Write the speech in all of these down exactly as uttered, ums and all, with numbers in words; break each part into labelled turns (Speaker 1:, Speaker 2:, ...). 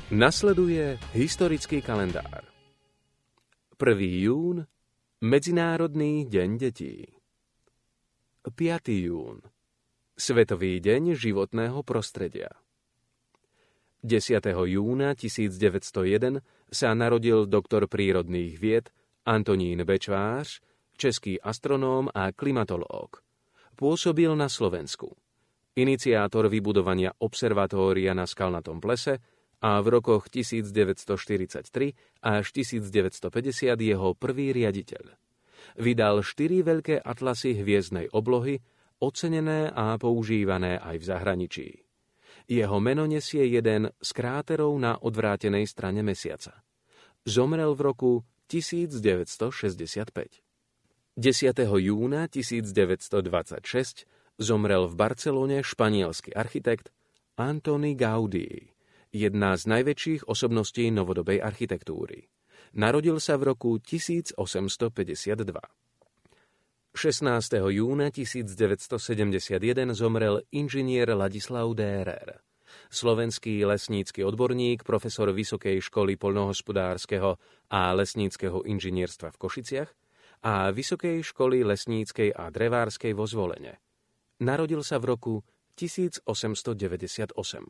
Speaker 1: Nasleduje historický kalendár. prvý jún Medzinárodný deň detí. piaty jún Svetový deň životného prostredia. desiateho júna tisícdeväťsto jeden sa narodil doktor prírodných vied Antonín Bečvář, český astronóm a klimatológ. Pôsobil na Slovensku. Iniciátor vybudovania observatória na Skalnatom plese a v rokoch tisícdeväťstoštyridsaťtri až tisícdeväťstopäťdesiat jeho prvý riaditeľ. Vydal štyri veľké atlasy hviezdnej oblohy, ocenené a používané aj v zahraničí. Jeho meno nesie jeden z kráterov na odvrátenej strane Mesiaca. Zomrel v roku tisícdeväťstošesťdesiatpäť. desiateho júna tisícdeväťstodvadsaťšesť zomrel v Barcelone španielský architekt Antoni Gaudí, jedna z najväčších osobností novodobej architektúry. Narodil sa v roku tisícosemstopäťdesiatdva. šestnásteho júna tisícdeväťstosedemdesiatjeden zomrel inžinier Ladislav Dérr, slovenský lesnícky odborník, profesor Vysokej školy poľnohospodárskeho a lesníckeho inžinierstva v Košiciach a Vysokej školy lesníckej a drevárskej vo Zvolene. Narodil sa v roku tisícosemstodeväťdesiatosem.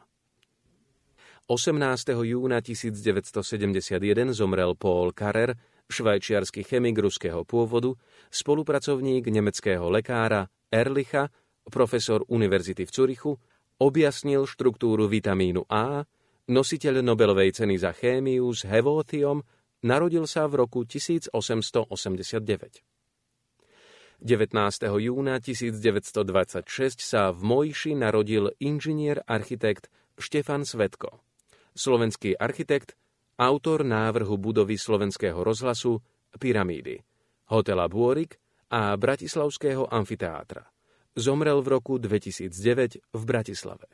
Speaker 1: osemnásteho júna tisícdeväťstosedemdesiatjeden zomrel Paul Carrer, švajčiarsky chemik ruského pôvodu, spolupracovník nemeckého lekára Ehrlicha, profesor univerzity v Curychu, objasnil štruktúru vitamínu A, nositeľ Nobelovej ceny za chémiu s hevótiom, narodil sa v roku tisícosemstoosemdesiatdeväť. devätnásteho júna tisícdeväťstodvadsaťšesť sa v Mojši narodil inžinier architekt Štefan Svetko, slovenský architekt, autor návrhu budovy Slovenského rozhlasu, pyramídy, hotela Bôrik a Bratislavského amfiteátra. Zomrel v roku dvetisícdeväť v Bratislave.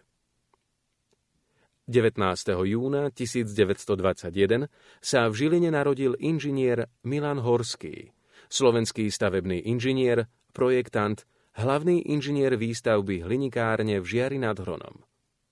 Speaker 1: devätnásteho júna tisícdeväťstodvadsaťjeden sa v Žiline narodil inžinier Milan Horský, slovenský stavebný inžinier, projektant, hlavný inžinier výstavby hlinikárne v Žiari nad Hronom.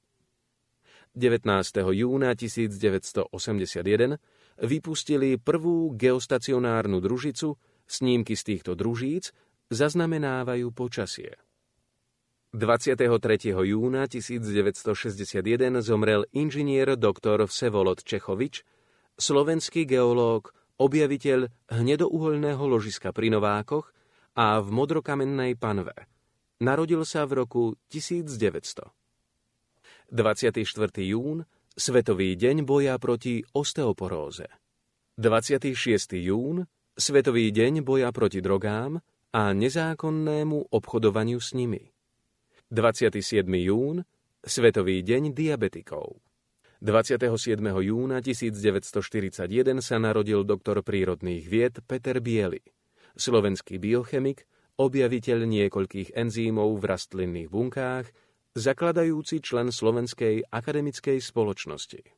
Speaker 1: devätnásteho júna tisícdeväťstoosemdesiatjeden vypustili prvú geostacionárnu družicu, snímky z týchto družíc zaznamenávajú počasie. dvadsiateho tretieho júna tisícdeväťstošesťdesiatjeden zomrel inžinier doktor Vsevolod Čechovič, slovenský geológ, objaviteľ hnedouholného ložiska pri Novákoch a v modrokamennej panve. Narodil sa v roku tisícdeväťsto. dvadsiateho štvrtého jún Svetový deň boja proti osteoporóze. dvadsiateho šiesteho jún Svetový deň boja proti drogám a nezákonnému obchodovaniu s nimi. dvadsiateho siedmeho jún Svetový deň diabetikov. dvadsiateho siedmeho júna tisícdeväťstoštyridsaťjeden sa narodil doktor prírodných vied Peter Biely, slovenský biochemik, objaviteľ niekoľkých enzýmov v rastlinných bunkách, zakladajúci člen Slovenskej akademickej spoločnosti.